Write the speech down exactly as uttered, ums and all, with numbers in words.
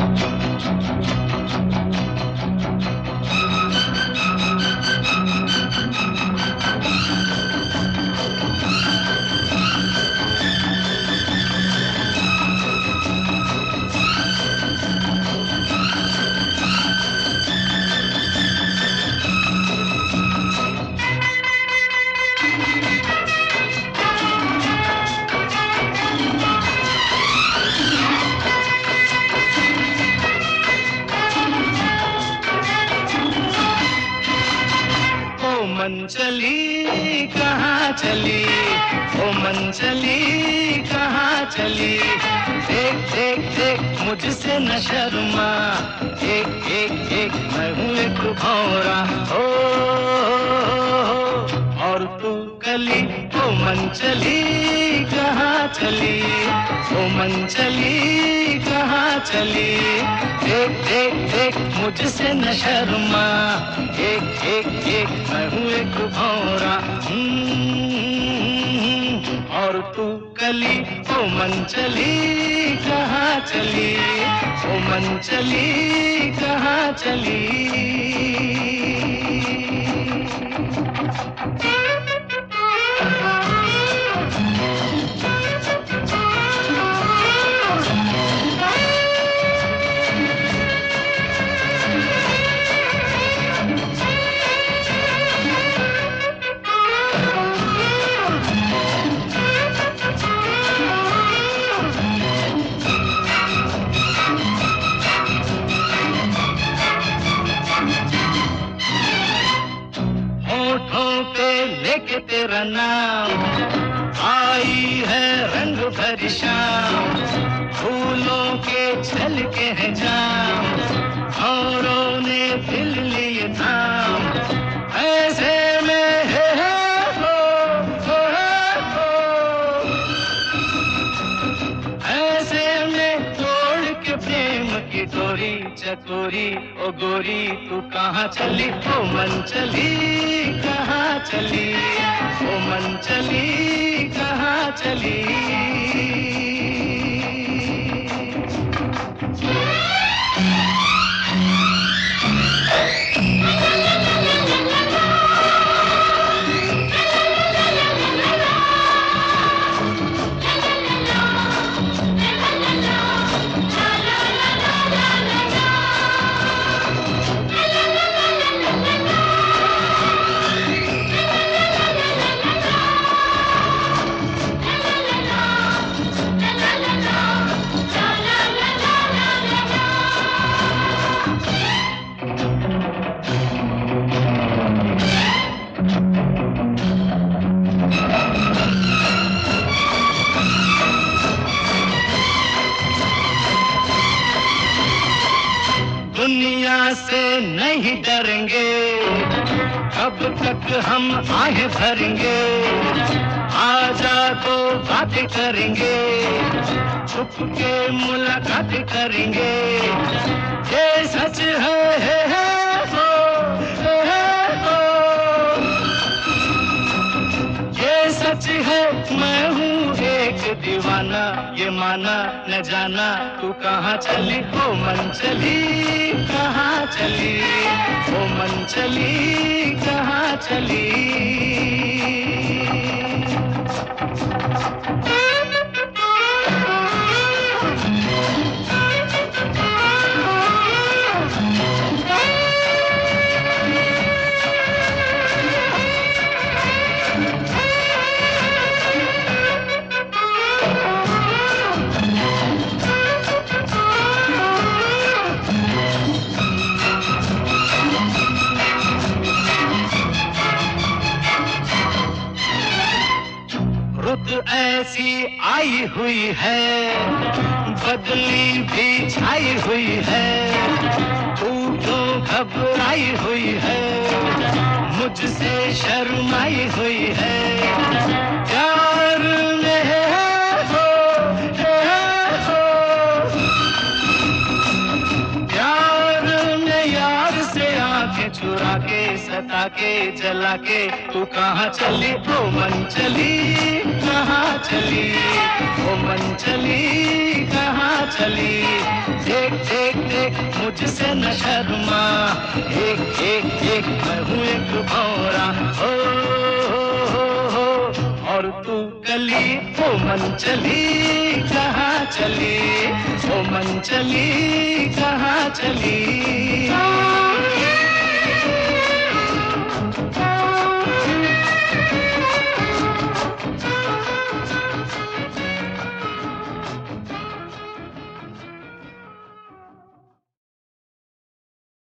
मन चली कहाँ चली, ओ मन चली कहाँ चली। देख देख देख मुझसे न शर्मा, एक एक एक मैं हूँ एक भौरा। ओ, और तू कली, ओ मन चली कहाँ चली, ओ मन चली कहाँ चली। देख देख देख मुझसे न शर्मा, एक एक एक मैं हूँ एक भौरा। और तू कली, ओ मन चली कहाँ चली, ओ मन चली कहाँ चली। लेके तेरा नाम आई है रंग भरी शाम, फूलों के छलके हैं जाम, औरों ने दिल लिए थाम। ऐसे में है हो, हो, हो, ऐसे में तोड़ के प्रेम की डोरी चकोरी। ओ गोरी तू कहाँ चली, ओ मन चली कहाँ चली, ओ मन चली कहाँ चली। दुनिया से नहीं डरेंगे, कब तक हम आगे भरेंगे। आजा तो बातें करेंगे, छुप के मुलाकातें करेंगे। ये सच है, है, है हो, है, है हो। ये सच है मैं हूँ एक दीवाना, ये माना न जाना तू कहाँ चली, ओ मन चली कहाँ चली, ओ मन चली कहाँ चली। रुत ऐसी आई हुई है, बदली भी छाई हुई है। तू क्यों घबराई हुई है, मुझसे शर्माई हुई है। प्यार में है हो, है हो, प्यार में यार से आंखें चुरा के सता के जला के तू कहाँ चली, ओ मन चली कहाँ चली, ओ मन चली कहाँ चली। देख देख मुझसे न शर्मा, एक एक एक मैं हूँ एक भौरा, हो हो हो हो। और तू कली ओ मन चली कहाँ चली, ओ मन चली कहाँ चली।